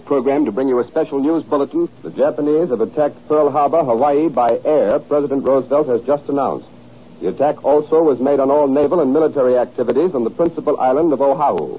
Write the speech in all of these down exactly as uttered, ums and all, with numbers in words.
program to bring you a special news bulletin. The Japanese have attacked Pearl Harbor, Hawaii, by air, President Roosevelt has just announced. The attack also was made on all naval and military activities on the principal island of Oahu.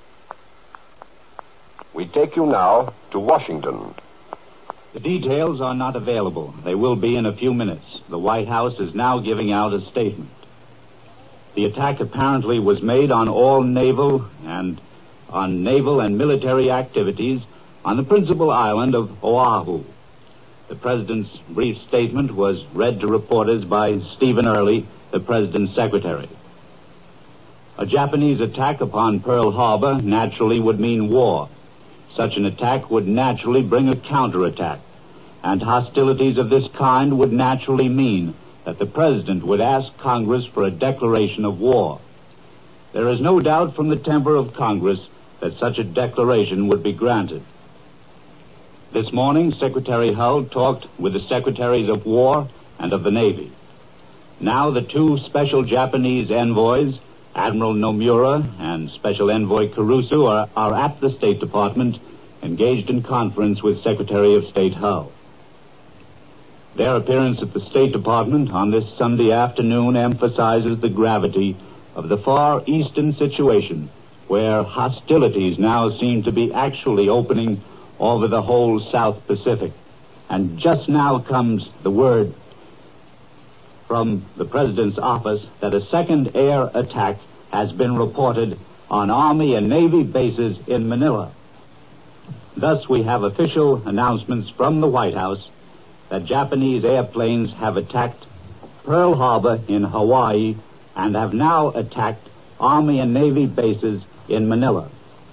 We take you now to Washington. The details are not available. They will be in a few minutes. The White House is now giving out a statement. The attack apparently was made on all naval and on naval and military activities on the principal island of Oahu. The President's brief statement was read to reporters by Stephen Early, the President's secretary. A Japanese attack upon Pearl Harbor naturally would mean war. Such an attack would naturally bring a counterattack, and hostilities of this kind would naturally mean that the President would ask Congress for a declaration of war. There is no doubt from the temper of Congress that such a declaration would be granted. This morning, Secretary Hull talked with the Secretaries of War and of the Navy. Now the two special Japanese envoys, Admiral Nomura and Special Envoy Kurusu, are, are at the State Department, engaged in conference with Secretary of State Hull. Their appearance at the State Department on this Sunday afternoon emphasizes the gravity of the Far Eastern situation, where hostilities now seem to be actually opening over the whole South Pacific. And just now comes the word from the President's office that a second air attack has been reported on Army and Navy bases in Manila. Thus, we have official announcements from the White House that Japanese airplanes have attacked Pearl Harbor in Hawaii and have now attacked Army and Navy bases in Manila.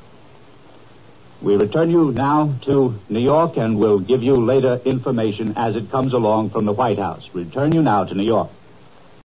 We return you now to New York and will give you later information as it comes along from the White House. Return you now to New York.